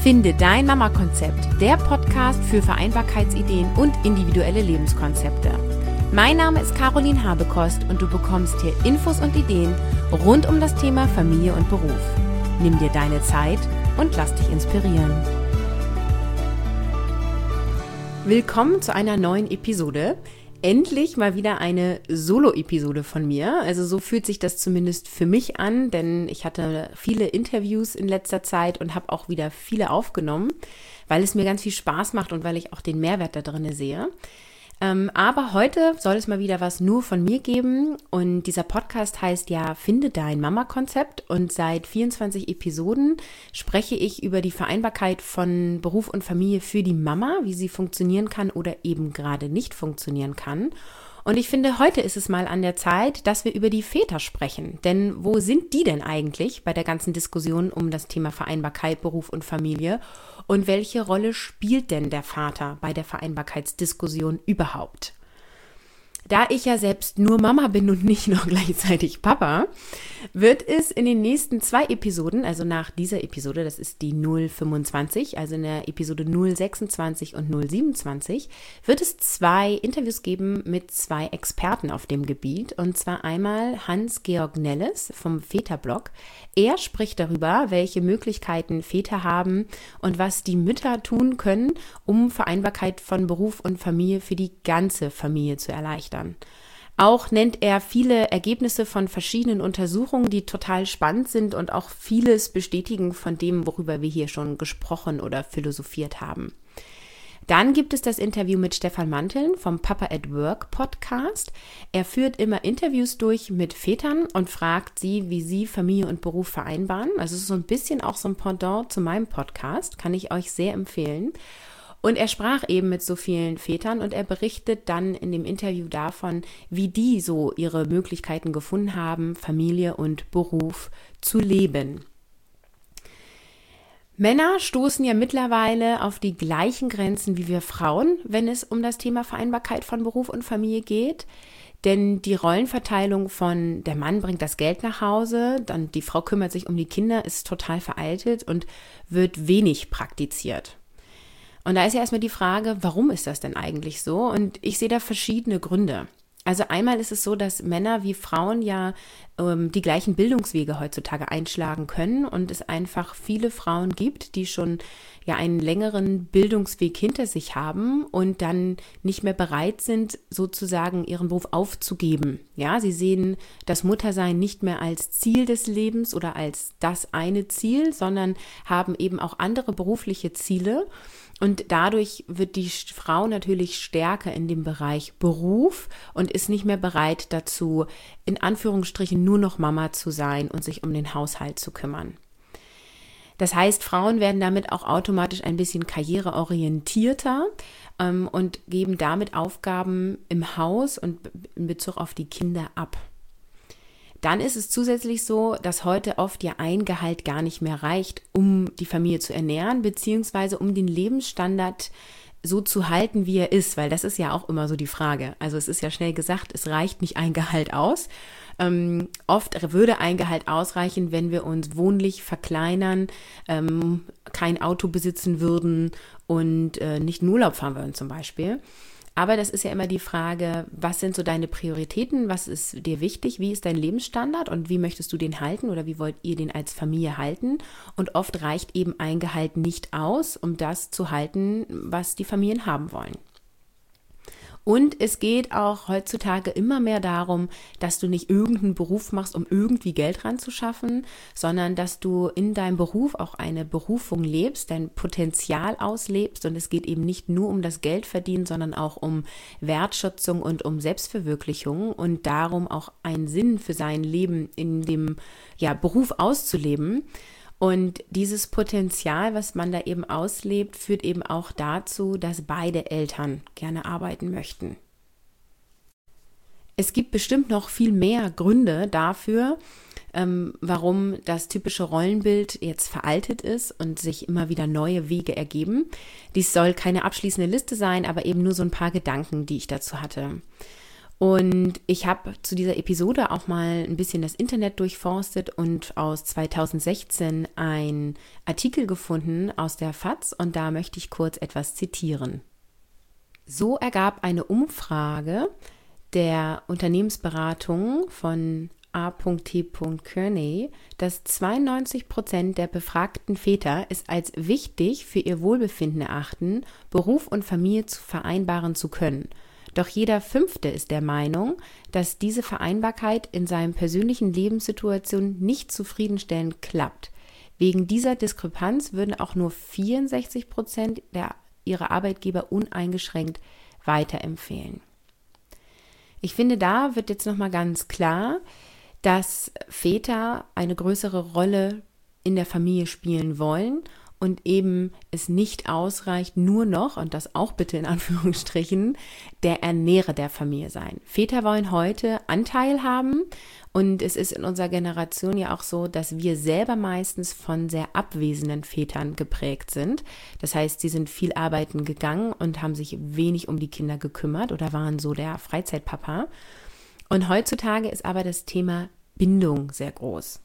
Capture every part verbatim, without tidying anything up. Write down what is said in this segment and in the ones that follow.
Finde dein Mama-Konzept, der Podcast für Vereinbarkeitsideen und individuelle Lebenskonzepte. Mein Name ist Caroline Habekost und du bekommst hier Infos und Ideen rund um das Thema Familie und Beruf. Nimm dir deine Zeit und lass dich inspirieren. Willkommen zu einer neuen Episode. Endlich mal wieder eine Solo-Episode von mir. Also so fühlt sich das zumindest für mich an, denn ich hatte viele Interviews in letzter Zeit und habe auch wieder viele aufgenommen, weil es mir ganz viel Spaß macht und weil ich auch den Mehrwert da drin sehe. Ähm, aber heute soll es mal wieder was nur von mir geben und dieser Podcast heißt ja Finde dein Mama-Konzept und seit vierundzwanzig Episoden spreche ich über die Vereinbarkeit von Beruf und Familie für die Mama, wie sie funktionieren kann oder eben gerade nicht funktionieren kann. Und ich finde, heute ist es mal an der Zeit, dass wir über die Väter sprechen. Denn wo sind die denn eigentlich bei der ganzen Diskussion um das Thema Vereinbarkeit, Beruf und Familie? Und welche Rolle spielt denn der Vater bei der Vereinbarkeitsdiskussion überhaupt? Da ich ja selbst nur Mama bin und nicht noch gleichzeitig Papa, wird es in den nächsten zwei Episoden, also nach dieser Episode, das ist die null fünfundzwanzig, also in der Episode null sechsundzwanzig und null siebenundzwanzig, wird es zwei Interviews geben mit zwei Experten auf dem Gebiet. Und zwar einmal Hans-Georg Nelles vom Väterblog. Er spricht darüber, welche Möglichkeiten Väter haben und was die Mütter tun können, um Vereinbarkeit von Beruf und Familie für die ganze Familie zu erleichtern. Auch nennt er viele Ergebnisse von verschiedenen Untersuchungen, die total spannend sind und auch vieles bestätigen von dem, worüber wir hier schon gesprochen oder philosophiert haben. Dann gibt es das Interview mit Stefan Manteln vom Papa at Work Podcast. Er führt immer Interviews durch mit Vätern und fragt sie, wie sie Familie und Beruf vereinbaren. Also es ist so ein bisschen auch so ein Pendant zu meinem Podcast, kann ich euch sehr empfehlen. Und er sprach eben mit so vielen Vätern und er berichtet dann in dem Interview davon, wie die so ihre Möglichkeiten gefunden haben, Familie und Beruf zu leben. Männer stoßen ja mittlerweile auf die gleichen Grenzen wie wir Frauen, wenn es um das Thema Vereinbarkeit von Beruf und Familie geht. Denn die Rollenverteilung von der Mann bringt das Geld nach Hause, dann die Frau kümmert sich um die Kinder, ist total veraltet und wird wenig praktiziert. Und da ist ja erstmal die Frage, warum ist das denn eigentlich so? Und ich sehe da verschiedene Gründe. Also einmal ist es so, dass Männer wie Frauen ja ähm, die gleichen Bildungswege heutzutage einschlagen können und es einfach viele Frauen gibt, die schon ja einen längeren Bildungsweg hinter sich haben und dann nicht mehr bereit sind, sozusagen ihren Beruf aufzugeben. Ja, sie sehen das Muttersein nicht mehr als Ziel des Lebens oder als das eine Ziel, sondern haben eben auch andere berufliche Ziele. Und dadurch wird die Frau natürlich stärker in dem Bereich Beruf und ist nicht mehr bereit dazu, in Anführungsstrichen nur noch Mama zu sein und sich um den Haushalt zu kümmern. Das heißt, Frauen werden damit auch automatisch ein bisschen karriereorientierter ähm, und geben damit Aufgaben im Haus und in Bezug auf die Kinder ab. Dann ist es zusätzlich so, dass heute oft ja ein Gehalt gar nicht mehr reicht, um die Familie zu ernähren, beziehungsweise um den Lebensstandard so zu halten, wie er ist, weil das ist ja auch immer so die Frage. Also es ist ja schnell gesagt, es reicht nicht ein Gehalt aus. Ähm, oft würde ein Gehalt ausreichen, wenn wir uns wohnlich verkleinern, ähm, kein Auto besitzen würden und äh, nicht in Urlaub fahren würden zum Beispiel. Aber das ist ja immer die Frage, was sind so deine Prioritäten, was ist dir wichtig, wie ist dein Lebensstandard und wie möchtest du den halten oder wie wollt ihr den als Familie halten? Und oft reicht eben ein Gehalt nicht aus, um das zu halten, was die Familien haben wollen. Und es geht auch heutzutage immer mehr darum, dass du nicht irgendeinen Beruf machst, um irgendwie Geld ranzuschaffen, sondern dass du in deinem Beruf auch eine Berufung lebst, dein Potenzial auslebst. Und es geht eben nicht nur um das Geldverdienen, sondern auch um Wertschätzung und um Selbstverwirklichung und darum auch einen Sinn für sein Leben in dem ja, Beruf auszuleben. Und dieses Potenzial, was man da eben auslebt, führt eben auch dazu, dass beide Eltern gerne arbeiten möchten. Es gibt bestimmt noch viel mehr Gründe dafür, ähm, warum das typische Rollenbild jetzt veraltet ist und sich immer wieder neue Wege ergeben. Dies soll keine abschließende Liste sein, aber eben nur so ein paar Gedanken, die ich dazu hatte. Und ich habe zu dieser Episode auch mal ein bisschen das Internet durchforstet und aus zweitausendsechzehn einen Artikel gefunden aus der F A Z und da möchte ich kurz etwas zitieren. So ergab eine Umfrage der Unternehmensberatung von A T Kearney, dass zweiundneunzig Prozent der befragten Väter es als wichtig für ihr Wohlbefinden erachten, Beruf und Familie zu vereinbaren zu können. Doch jeder Fünfte ist der Meinung, dass diese Vereinbarkeit in seinen persönlichen Lebenssituationen nicht zufriedenstellend klappt. Wegen dieser Diskrepanz würden auch nur vierundsechzig Prozent der, ihrer Arbeitgeber uneingeschränkt weiterempfehlen. Ich finde, da wird jetzt nochmal ganz klar, dass Väter eine größere Rolle in der Familie spielen wollen und eben es nicht ausreicht, nur noch, und das auch bitte in Anführungsstrichen, der Ernährer der Familie sein. Väter wollen heute Anteil haben und es ist in unserer Generation ja auch so, dass wir selber meistens von sehr abwesenden Vätern geprägt sind. Das heißt, sie sind viel arbeiten gegangen und haben sich wenig um die Kinder gekümmert oder waren so der Freizeitpapa. Und heutzutage ist aber das Thema Bindung sehr groß.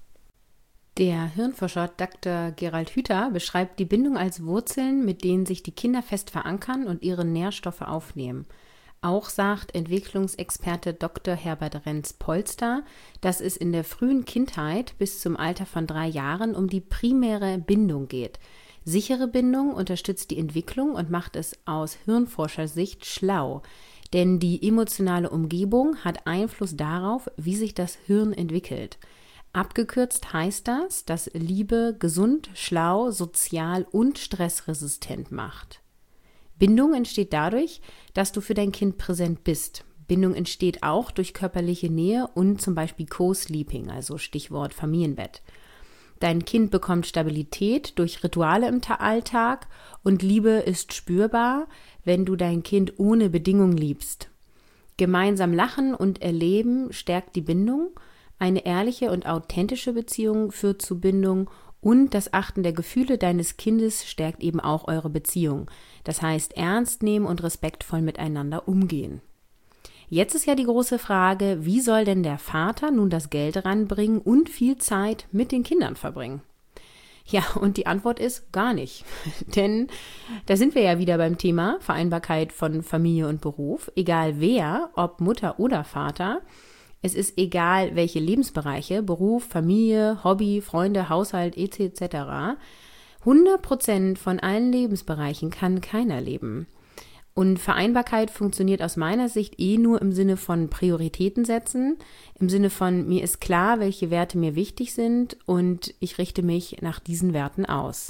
Der Hirnforscher Doktor Gerald Hüther beschreibt die Bindung als Wurzeln, mit denen sich die Kinder fest verankern und ihre Nährstoffe aufnehmen. Auch sagt Entwicklungsexperte Doktor Herbert Renz-Polster, dass es in der frühen Kindheit bis zum Alter von drei Jahren um die primäre Bindung geht. Sichere Bindung unterstützt die Entwicklung und macht es aus Hirnforschersicht schlau. Denn die emotionale Umgebung hat Einfluss darauf, wie sich das Hirn entwickelt. Abgekürzt heißt das, dass Liebe gesund, schlau, sozial und stressresistent macht. Bindung entsteht dadurch, dass du für dein Kind präsent bist. Bindung entsteht auch durch körperliche Nähe und zum Beispiel Co-Sleeping, also Stichwort Familienbett. Dein Kind bekommt Stabilität durch Rituale im Alltag und Liebe ist spürbar, wenn du dein Kind ohne Bedingung liebst. Gemeinsam lachen und erleben stärkt die Bindung. Eine ehrliche und authentische Beziehung führt zu Bindung und das Achten der Gefühle deines Kindes stärkt eben auch eure Beziehung. Das heißt, ernst nehmen und respektvoll miteinander umgehen. Jetzt ist ja die große Frage, wie soll denn der Vater nun das Geld ranbringen und viel Zeit mit den Kindern verbringen? Ja, und die Antwort ist gar nicht. Denn da sind wir ja wieder beim Thema Vereinbarkeit von Familie und Beruf. Egal wer, ob Mutter oder Vater, es ist egal, welche Lebensbereiche, Beruf, Familie, Hobby, Freunde, Haushalt et cetera. hundert Prozent von allen Lebensbereichen kann keiner leben. Und Vereinbarkeit funktioniert aus meiner Sicht eh nur im Sinne von Prioritäten setzen, im Sinne von mir ist klar, welche Werte mir wichtig sind und ich richte mich nach diesen Werten aus.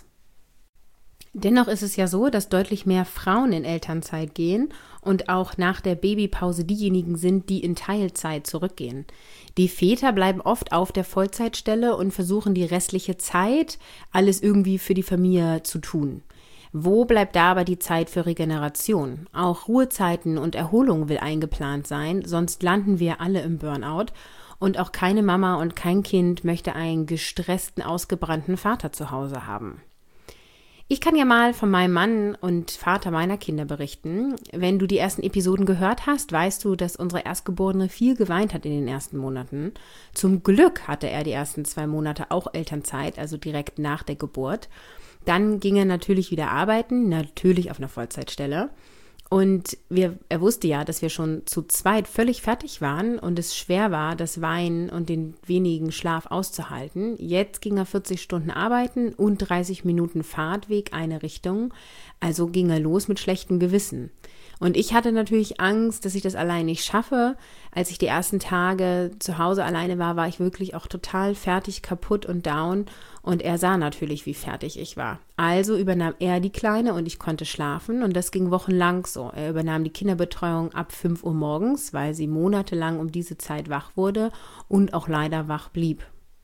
Dennoch ist es ja so, dass deutlich mehr Frauen in Elternzeit gehen und auch nach der Babypause diejenigen sind, die in Teilzeit zurückgehen. Die Väter bleiben oft auf der Vollzeitstelle und versuchen die restliche Zeit, alles irgendwie für die Familie zu tun. Wo bleibt da aber die Zeit für Regeneration? Auch Ruhezeiten und Erholung will eingeplant sein, sonst landen wir alle im Burnout. Und auch keine Mama und kein Kind möchte einen gestressten, ausgebrannten Vater zu Hause haben. Ich kann ja mal von meinem Mann und Vater meiner Kinder berichten. Wenn du die ersten Episoden gehört hast, weißt du, dass unsere Erstgeborene viel geweint hat in den ersten Monaten. Zum Glück hatte er die ersten zwei Monate auch Elternzeit, also direkt nach der Geburt. Dann ging er natürlich wieder arbeiten, natürlich auf einer Vollzeitstelle. Und wir, er wusste ja, dass wir schon zu zweit völlig fertig waren und es schwer war, das Weinen und den wenigen Schlaf auszuhalten. Jetzt ging er vierzig Stunden arbeiten und dreißig Minuten Fahrtweg eine Richtung. Also ging er los mit schlechtem Gewissen. Und ich hatte natürlich Angst, dass ich das allein nicht schaffe. Als ich die ersten Tage zu Hause alleine war, war ich wirklich auch total fertig, kaputt und down. Und er sah natürlich, wie fertig ich war. Also übernahm er die Kleine und ich konnte schlafen. Und das ging wochenlang so. Er übernahm die Kinderbetreuung ab fünf Uhr morgens, weil sie monatelang um diese Zeit wach wurde und auch leider wach blieb.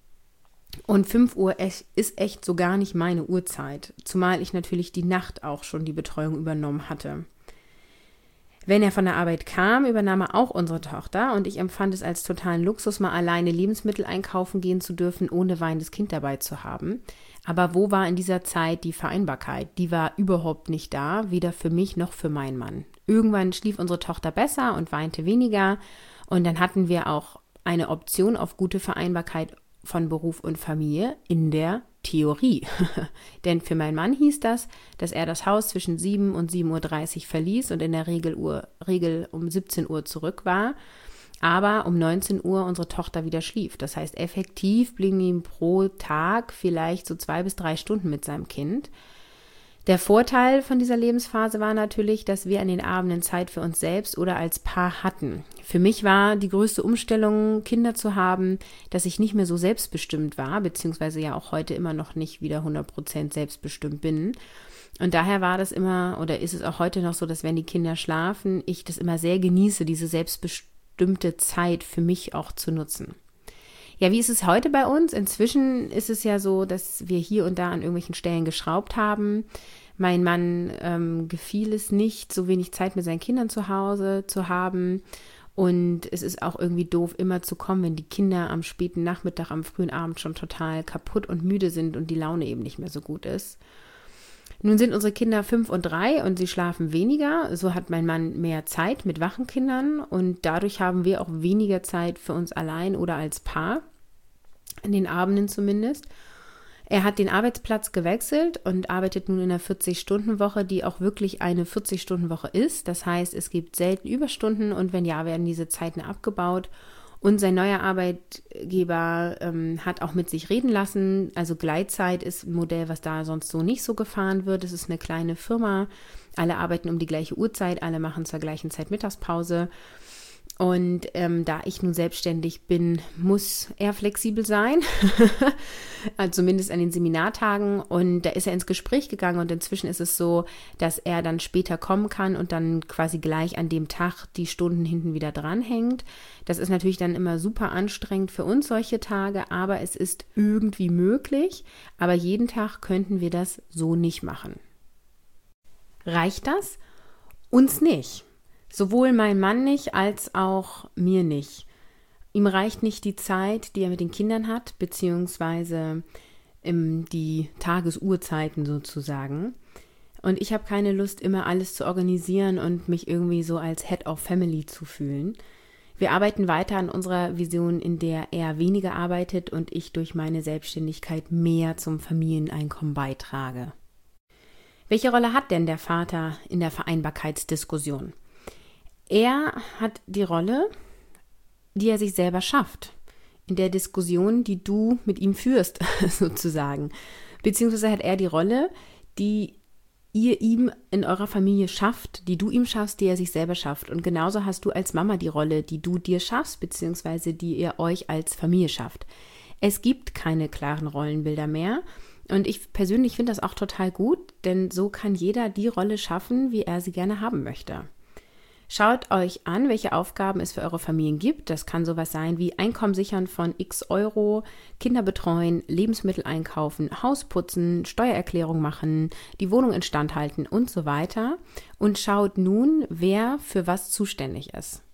Und fünf Uhr ist echt so gar nicht meine Uhrzeit, zumal ich natürlich die Nacht auch schon die Betreuung übernommen hatte. Wenn er von der Arbeit kam, übernahm er auch unsere Tochter und ich empfand es als totalen Luxus, mal alleine Lebensmittel einkaufen gehen zu dürfen, ohne weinendes Kind dabei zu haben. Aber wo war in dieser Zeit die Vereinbarkeit? Die war überhaupt nicht da, weder für mich noch für meinen Mann. Irgendwann schlief unsere Tochter besser und weinte weniger. Und dann hatten wir auch eine Option auf gute Vereinbarkeit von Beruf und Familie in der Theorie. Denn für meinen Mann hieß das, dass er das Haus zwischen sieben und sieben Uhr dreißig verließ und in der Regel, Uhr, Regel um siebzehn Uhr zurück war, aber um neunzehn Uhr unsere Tochter wieder schlief. Das heißt, effektiv blieben ihm pro Tag vielleicht so zwei bis drei Stunden mit seinem Kind. Der Vorteil von dieser Lebensphase war natürlich, dass wir an den Abenden Zeit für uns selbst oder als Paar hatten. Für mich war die größte Umstellung, Kinder zu haben, dass ich nicht mehr so selbstbestimmt war, beziehungsweise ja auch heute immer noch nicht wieder hundert Prozent selbstbestimmt bin. Und daher war das immer, oder ist es auch heute noch so, dass wenn die Kinder schlafen, ich das immer sehr genieße, diese selbstbestimmte Zeit für mich auch zu nutzen. Ja, wie ist es heute bei uns? Inzwischen ist es ja so, dass wir hier und da an irgendwelchen Stellen geschraubt haben. Mein Mann ähm, gefiel es nicht, so wenig Zeit mit seinen Kindern zu Hause zu haben. Und es ist auch irgendwie doof, immer zu kommen, wenn die Kinder am späten Nachmittag, am frühen Abend schon total kaputt und müde sind und die Laune eben nicht mehr so gut ist. Nun sind unsere Kinder fünf und drei und sie schlafen weniger. So hat mein Mann mehr Zeit mit wachen Kindern und dadurch haben wir auch weniger Zeit für uns allein oder als Paar, in den Abenden zumindest. Er hat den Arbeitsplatz gewechselt und arbeitet nun in einer vierzig-Stunden-Woche, die auch wirklich eine vierzig-Stunden-Woche ist. Das heißt, es gibt selten Überstunden und wenn ja, werden diese Zeiten abgebaut. Und sein neuer Arbeitgeber ähm, hat auch mit sich reden lassen. Also Gleitzeit ist ein Modell, was da sonst so nicht so gefahren wird. Es ist eine kleine Firma. Alle arbeiten um die gleiche Uhrzeit, alle machen zur gleichen Zeit Mittagspause. Und ähm, da ich nun selbstständig bin, muss er flexibel sein, also zumindest an den Seminartagen. Und da ist er ins Gespräch gegangen und inzwischen ist es so, dass er dann später kommen kann und dann quasi gleich an dem Tag die Stunden hinten wieder dranhängt. Das ist natürlich dann immer super anstrengend für uns solche Tage, aber es ist irgendwie möglich. Aber jeden Tag könnten wir das so nicht machen. Reicht das? Uns nicht. Sowohl mein Mann nicht, als auch mir nicht. Ihm reicht nicht die Zeit, die er mit den Kindern hat, beziehungsweise ähm, die Tagesuhrzeiten sozusagen. Und ich habe keine Lust, immer alles zu organisieren und mich irgendwie so als Head of Family zu fühlen. Wir arbeiten weiter an unserer Vision, in der er weniger arbeitet und ich durch meine Selbstständigkeit mehr zum Familieneinkommen beitrage. Welche Rolle hat denn der Vater in der Vereinbarkeitsdiskussion? Er hat die Rolle, die er sich selber schafft, in der Diskussion, die du mit ihm führst, sozusagen. Beziehungsweise hat er die Rolle, die ihr ihm in eurer Familie schafft, die du ihm schaffst, die er sich selber schafft. Und genauso hast du als Mama die Rolle, die du dir schaffst, beziehungsweise die ihr euch als Familie schafft. Es gibt keine klaren Rollenbilder mehr. Und ich persönlich finde das auch total gut, denn so kann jeder die Rolle schaffen, wie er sie gerne haben möchte. Schaut euch an, welche Aufgaben es für eure Familien gibt. Das kann sowas sein wie Einkommen sichern von x Euro, Kinder betreuen, Lebensmittel einkaufen, Haus putzen, Steuererklärung machen, die Wohnung instand halten und so weiter. Und schaut nun, wer für was zuständig ist.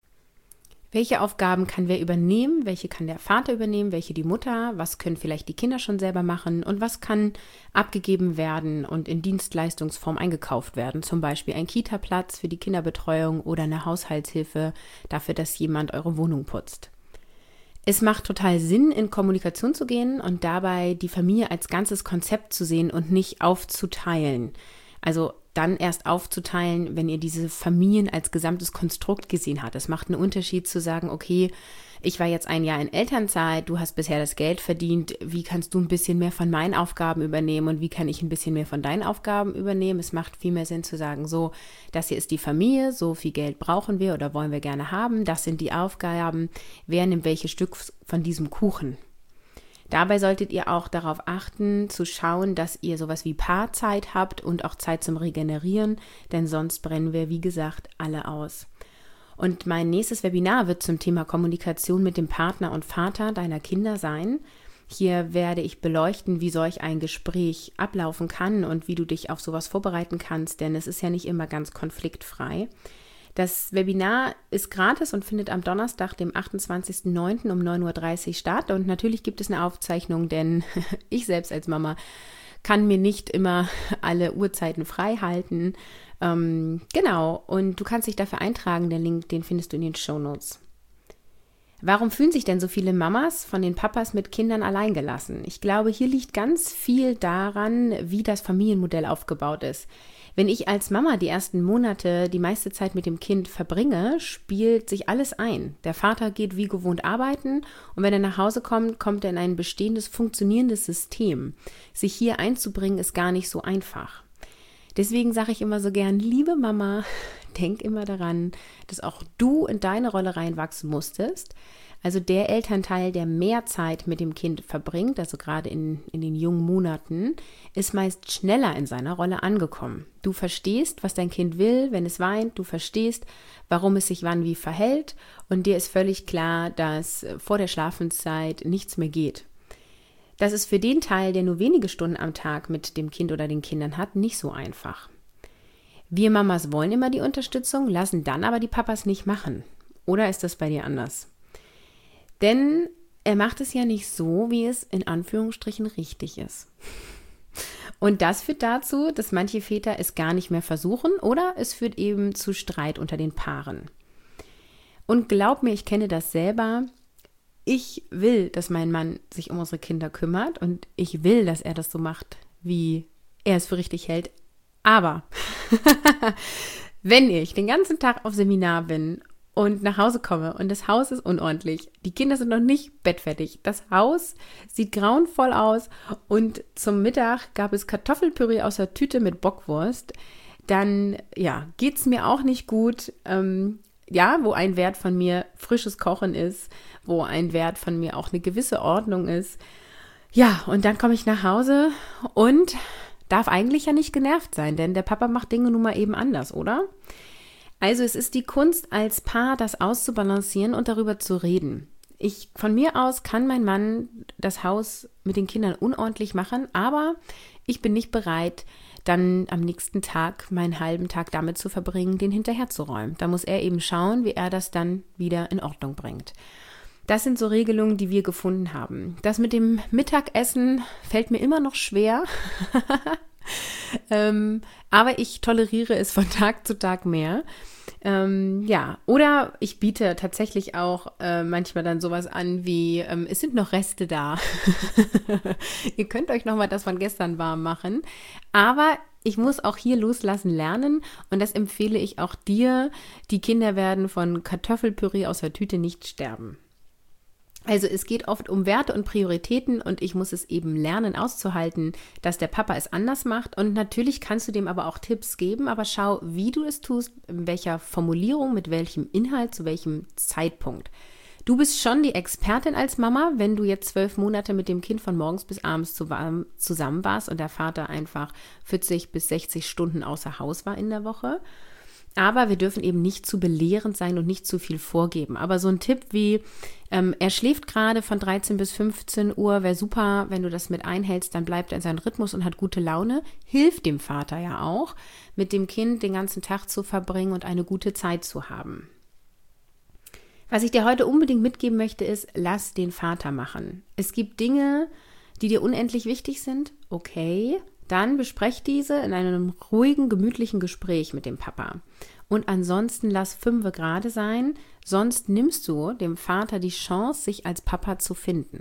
Welche Aufgaben kann wer übernehmen, welche kann der Vater übernehmen, welche die Mutter, was können vielleicht die Kinder schon selber machen und was kann abgegeben werden und in Dienstleistungsform eingekauft werden, zum Beispiel ein Kita-Platz für die Kinderbetreuung oder eine Haushaltshilfe dafür, dass jemand eure Wohnung putzt. Es macht total Sinn, in Kommunikation zu gehen und dabei die Familie als ganzes Konzept zu sehen und nicht aufzuteilen. Also dann erst aufzuteilen, wenn ihr diese Familien als gesamtes Konstrukt gesehen habt. Es macht einen Unterschied zu sagen, okay, ich war jetzt ein Jahr in Elternzeit, du hast bisher das Geld verdient, wie kannst du ein bisschen mehr von meinen Aufgaben übernehmen und wie kann ich ein bisschen mehr von deinen Aufgaben übernehmen? Es macht viel mehr Sinn zu sagen, so, das hier ist die Familie, so viel Geld brauchen wir oder wollen wir gerne haben, das sind die Aufgaben, wer nimmt welches Stück von diesem Kuchen? Dabei solltet ihr auch darauf achten, zu schauen, dass ihr sowas wie Paarzeit habt und auch Zeit zum Regenerieren, denn sonst brennen wir, wie gesagt, alle aus. Und mein nächstes Webinar wird zum Thema Kommunikation mit dem Partner und Vater deiner Kinder sein. Hier werde ich beleuchten, wie solch ein Gespräch ablaufen kann und wie du dich auf sowas vorbereiten kannst, denn es ist ja nicht immer ganz konfliktfrei. Das Webinar ist gratis und findet am Donnerstag, dem achtundzwanzigsten neunten um neun Uhr dreißig statt. Und natürlich gibt es eine Aufzeichnung, denn ich selbst als Mama kann mir nicht immer alle Uhrzeiten frei halten. Ähm, genau, und du kannst dich dafür eintragen, der Link, den findest du in den Shownotes. Warum fühlen sich denn so viele Mamas von den Papas mit Kindern alleingelassen? Ich glaube, hier liegt ganz viel daran, wie das Familienmodell aufgebaut ist. Wenn ich als Mama die ersten Monate die meiste Zeit mit dem Kind verbringe, spielt sich alles ein. Der Vater geht wie gewohnt arbeiten und wenn er nach Hause kommt, kommt er in ein bestehendes, funktionierendes System. Sich hier einzubringen, ist gar nicht so einfach. Deswegen sage ich immer so gern, liebe Mama, denk immer daran, dass auch du in deine Rolle reinwachsen musstest. Also der Elternteil, der mehr Zeit mit dem Kind verbringt, also gerade in, in den jungen Monaten, ist meist schneller in seiner Rolle angekommen. Du verstehst, was dein Kind will, wenn es weint. Du verstehst, warum es sich wann wie verhält. Und dir ist völlig klar, dass vor der Schlafenszeit nichts mehr geht. Das ist für den Teil, der nur wenige Stunden am Tag mit dem Kind oder den Kindern hat, nicht so einfach. Wir Mamas wollen immer die Unterstützung, lassen dann aber die Papas nicht machen. Oder ist das bei dir anders? Denn er macht es ja nicht so, wie es in Anführungsstrichen richtig ist. Und das führt dazu, dass manche Väter es gar nicht mehr versuchen oder es führt eben zu Streit unter den Paaren. Und glaub mir, ich kenne das selber. Ich will, dass mein Mann sich um unsere Kinder kümmert und ich will, dass er das so macht, wie er es für richtig hält. Aber wenn ich den ganzen Tag auf Seminar bin und nach Hause komme und das Haus ist unordentlich, die Kinder sind noch nicht bettfertig, das Haus sieht grauenvoll aus und zum Mittag gab es Kartoffelpüree aus der Tüte mit Bockwurst, dann ja, geht es mir auch nicht gut. Ähm, ja, wo ein Wert von mir frisches Kochen ist, wo ein Wert von mir auch eine gewisse Ordnung ist. Ja, und dann komme ich nach Hause und darf eigentlich ja nicht genervt sein, denn der Papa macht Dinge nun mal eben anders, oder? Also es ist die Kunst, als Paar das auszubalancieren und darüber zu reden. Ich, von mir aus kann mein Mann das Haus mit den Kindern unordentlich machen, aber ich bin nicht bereit, dann am nächsten Tag meinen halben Tag damit zu verbringen, den hinterherzuräumen. Da muss er eben schauen, wie er das dann wieder in Ordnung bringt. Das sind so Regelungen, die wir gefunden haben. Das mit dem Mittagessen fällt mir immer noch schwer, ähm, aber ich toleriere es von Tag zu Tag mehr. Ähm, ja, oder ich biete tatsächlich auch äh, manchmal dann sowas an wie, ähm, es sind noch Reste da. Ihr könnt euch nochmal das von gestern warm machen. Aber ich muss auch hier loslassen lernen und das empfehle ich auch dir. Die Kinder werden von Kartoffelpüree aus der Tüte nicht sterben. Also es geht oft um Werte und Prioritäten und ich muss es eben lernen auszuhalten, dass der Papa es anders macht und natürlich kannst du dem aber auch Tipps geben, aber schau, wie du es tust, in welcher Formulierung, mit welchem Inhalt, zu welchem Zeitpunkt. Du bist schon die Expertin als Mama, wenn du jetzt zwölf Monate mit dem Kind von morgens bis abends zusammen warst und der Vater einfach vierzig bis sechzig Stunden außer Haus war in der Woche. Aber wir dürfen eben nicht zu belehrend sein und nicht zu viel vorgeben. Aber so ein Tipp wie, ähm, er schläft gerade von dreizehn bis fünfzehn Uhr, wäre super, wenn du das mit einhältst, dann bleibt er in seinem Rhythmus und hat gute Laune. Hilft dem Vater ja auch, mit dem Kind den ganzen Tag zu verbringen und eine gute Zeit zu haben. Was ich dir heute unbedingt mitgeben möchte, ist, lass den Vater machen. Es gibt Dinge, die dir unendlich wichtig sind, okay, dann besprech diese in einem ruhigen, gemütlichen Gespräch mit dem Papa. Und ansonsten lass fünfe gerade sein, sonst nimmst du dem Vater die Chance, sich als Papa zu finden.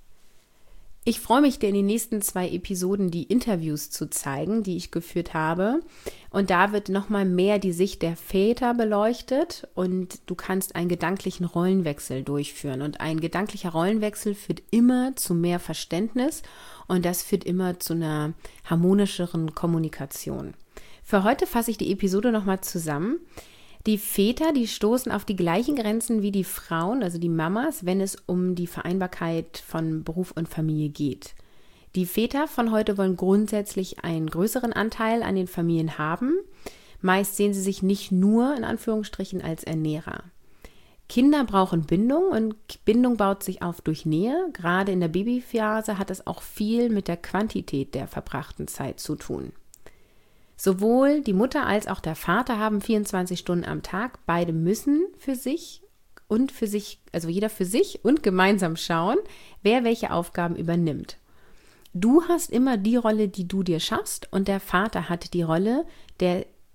Ich freue mich, dir in den nächsten zwei Episoden die Interviews zu zeigen, die ich geführt habe. Und da wird nochmal mehr die Sicht der Väter beleuchtet und du kannst einen gedanklichen Rollenwechsel durchführen. Und ein gedanklicher Rollenwechsel führt immer zu mehr Verständnis und das führt immer zu einer harmonischeren Kommunikation. Für heute fasse ich die Episode nochmal zusammen. Die Väter, die stoßen auf die gleichen Grenzen wie die Frauen, also die Mamas, wenn es um die Vereinbarkeit von Beruf und Familie geht. Die Väter von heute wollen grundsätzlich einen größeren Anteil an den Familien haben. Meist sehen sie sich nicht nur in Anführungsstrichen als Ernährer. Kinder brauchen Bindung und Bindung baut sich auf durch Nähe. Gerade in der Babyphase hat es auch viel mit der Quantität der verbrachten Zeit zu tun. Sowohl die Mutter als auch der Vater haben vierundzwanzig Stunden am Tag. Beide müssen für sich und für sich, also jeder für sich und gemeinsam schauen, wer welche Aufgaben übernimmt. Du hast immer die Rolle, die du dir schaffst und der Vater hat die Rolle, der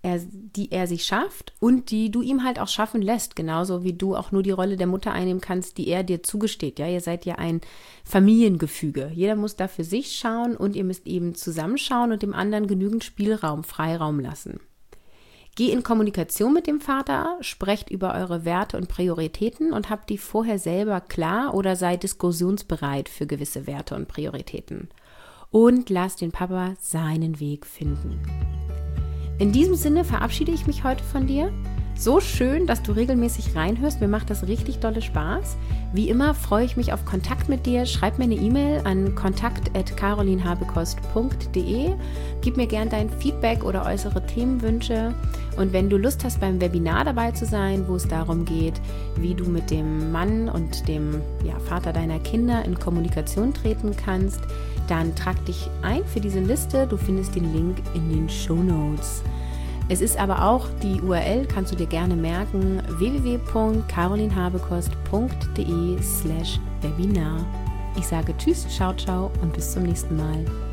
er, die er sich schafft und die du ihm halt auch schaffen lässt, genauso wie du auch nur die Rolle der Mutter einnehmen kannst, die er dir zugesteht. Ja, ihr seid ja ein Familiengefüge. Jeder muss da für sich schauen und ihr müsst eben zusammenschauen und dem anderen genügend Spielraum, Freiraum lassen. Geh in Kommunikation mit dem Vater, sprecht über eure Werte und Prioritäten und habt die vorher selber klar oder seid diskussionsbereit für gewisse Werte und Prioritäten. Und lasst den Papa seinen Weg finden. In diesem Sinne verabschiede ich mich heute von dir. So schön, dass du regelmäßig reinhörst. Mir macht das richtig dolle Spaß. Wie immer freue ich mich auf Kontakt mit dir. Schreib mir eine E-Mail an kontakt at carolinhabekost punkt de. Gib mir gern dein Feedback oder äußere Themenwünsche. Und wenn du Lust hast, beim Webinar dabei zu sein, wo es darum geht, wie du mit dem Mann und dem ja, Vater deiner Kinder in Kommunikation treten kannst, dann trag dich ein für diese Liste. Du findest den Link in den Shownotes. Es ist aber auch die U R L, kannst du dir gerne merken, w w w punkt carolinhabekost punkt de slash webinar. Ich sage Tschüss, ciao, ciao und bis zum nächsten Mal.